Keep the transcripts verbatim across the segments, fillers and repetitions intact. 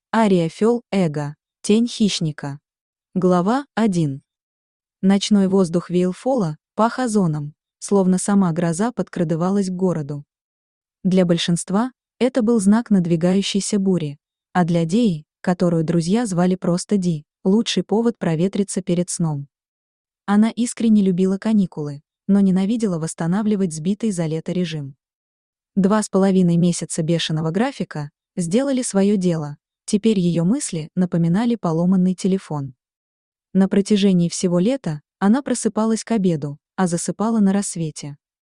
Ария Фёл Эго. Тень хищника. Глава один. Ночной воздух Вейлфола пах озоном, словно сама гроза подкрадывалась к городу. Для большинства это был знак надвигающейся бури, а для Деи, которую друзья звали просто Ди, лучший повод проветриться перед сном. Она искренне любила каникулы, но ненавидела восстанавливать сбитый за лето режим. Два с половиной месяца бешеного графика сделали свое дело. Теперь ее мысли напоминали поломанный телефон. На протяжении всего лета она просыпалась к обеду, а засыпала на рассвете.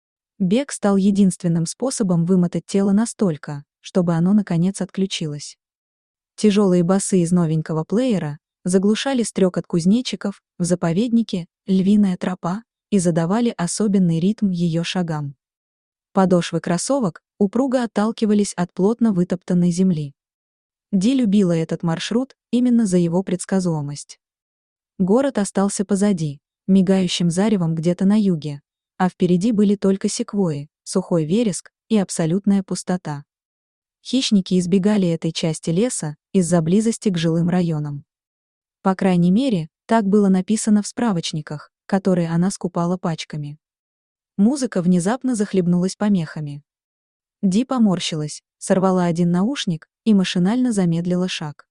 Бег стал единственным способом вымотать тело настолько, чтобы оно наконец отключилось. Тяжелые басы из новенького плеера заглушали стрекот кузнечиков в заповеднике «Львиная тропа» и задавали особенный ритм ее шагам. Подошвы кроссовок упруго отталкивались от плотно вытоптанной земли. Ди любила этот маршрут именно за его предсказуемость. Город остался позади, мигающим заревом где-то на юге, а впереди были только секвойи, сухой вереск и абсолютная пустота. Хищники избегали этой части леса из-за близости к жилым районам. По крайней мере, так было написано в справочниках, которые она скупала пачками. Музыка внезапно захлебнулась помехами. Ди поморщилась, сорвала один наушник и машинально замедлила шаг.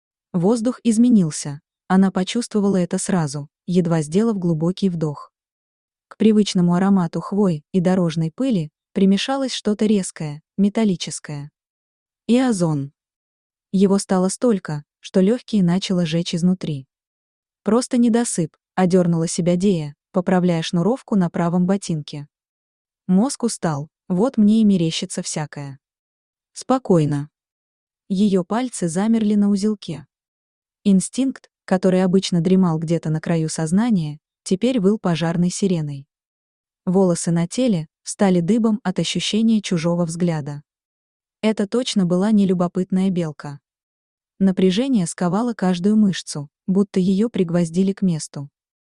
Воздух изменился, она почувствовала это сразу, едва сделав глубокий вдох. К привычному аромату хвой и дорожной пыли примешалось что-то резкое, металлическое. И озон. Его стало столько, что легкие начало жечь изнутри. Просто недосып, одернула себя Дея, поправляя шнуровку на правом ботинке. Мозг устал, вот мне и мерещится всякое. Спокойно. Ее пальцы замерли на узелке. Инстинкт, который обычно дремал где-то на краю сознания, теперь выл пожарной сиреной. Волосы на теле встали дыбом от ощущения чужого взгляда. Это точно была не любопытная белка. Напряжение сковало каждую мышцу, будто ее пригвоздили к месту.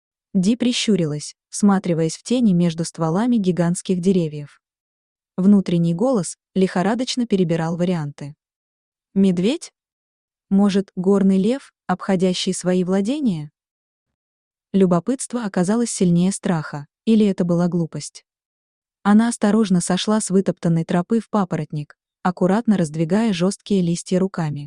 Ди прищурилась, всматриваясь в тени между стволами гигантских деревьев. Внутренний голос лихорадочно перебирал варианты. Медведь? Может, горный лев, обходящий свои владения? Любопытство оказалось сильнее страха, или это была глупость? Она осторожно сошла с вытоптанной тропы в папоротник, аккуратно раздвигая жесткие листья руками.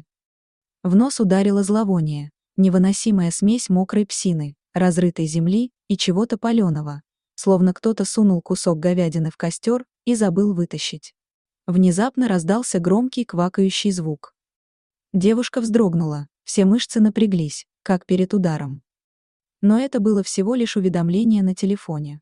В нос ударило зловоние, невыносимая смесь мокрой псины, разрытой земли и чего-то паленого, словно кто-то сунул кусок говядины в костер и забыл вытащить. Внезапно раздался громкий квакающий звук. Девушка вздрогнула, все мышцы напряглись, как перед ударом. Но это было всего лишь уведомление на телефоне.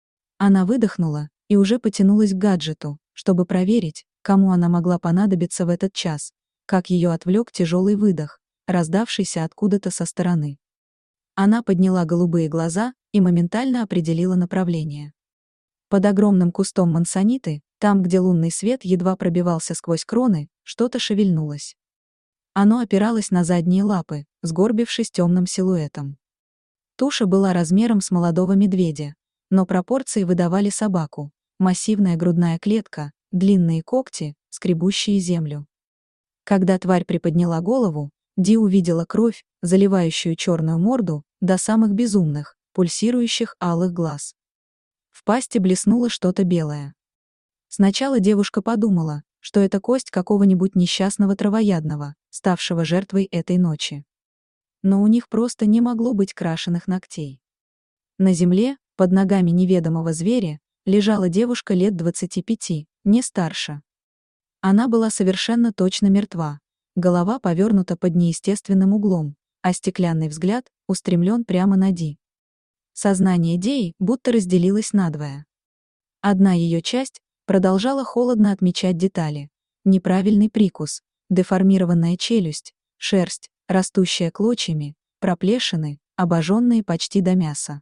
Она выдохнула и уже потянулась к гаджету, чтобы проверить, кому она могла понадобиться в этот час, как ее отвлек тяжелый выдох, раздавшийся откуда-то со стороны. Она подняла голубые глаза и моментально определила направление. Под огромным кустом мансониты, там, где лунный свет едва пробивался сквозь кроны, что-то шевельнулось. Оно опиралось на задние лапы, сгорбившись темным силуэтом. Туша была размером с молодого медведя, но пропорции выдавали собаку: массивная грудная клетка, длинные когти, скребущие землю. Когда тварь приподняла голову, Ди увидела кровь, заливающую черную морду до самых безумных, пульсирующих алых глаз. В пасти блеснуло что-то белое. Сначала девушка подумала, что это кость какого-нибудь несчастного травоядного, ставшего жертвой этой ночи. Но у них просто не могло быть крашеных ногтей. На земле, под ногами неведомого зверя, лежала девушка лет двадцати пяти, не старше. Она была совершенно точно мертва, голова повернута под неестественным углом, а стеклянный взгляд устремлен прямо на Ди. Сознание Деи будто разделилось надвое. Одна ее часть продолжала холодно отмечать детали: неправильный прикус, деформированная челюсть, шерсть, растущая клочьями, проплешины, обожженные почти до мяса.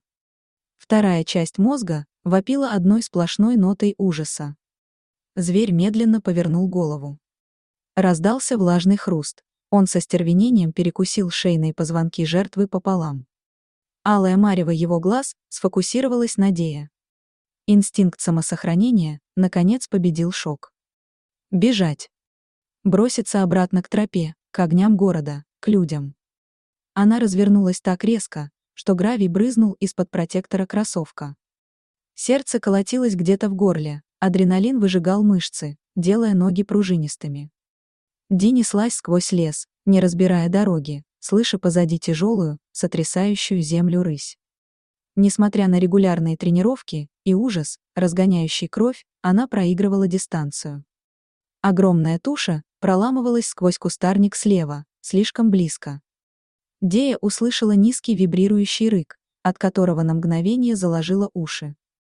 Вторая часть мозга вопила одной сплошной нотой ужаса. Зверь медленно повернул голову. Раздался влажный хруст, он со стервенением перекусил шейные позвонки жертвы пополам. Алая марево его глаз сфокусировалась на Дее. Инстинкт самосохранения, наконец, победил шок. Бежать. Броситься обратно к тропе, к огням города, к людям. Она развернулась так резко, что гравий брызнул из-под протектора кроссовка. Сердце колотилось где-то в горле, адреналин выжигал мышцы, делая ноги пружинистыми. Ди неслась сквозь лес, не разбирая дороги, слыша позади тяжелую, сотрясающую землю рысь. Несмотря на регулярные тренировки и ужас, разгоняющий кровь, она проигрывала дистанцию. Огромная туша проламывалась сквозь кустарник слева, слишком близко. Дея услышала низкий вибрирующий рык, от которого на мгновение заложила уши.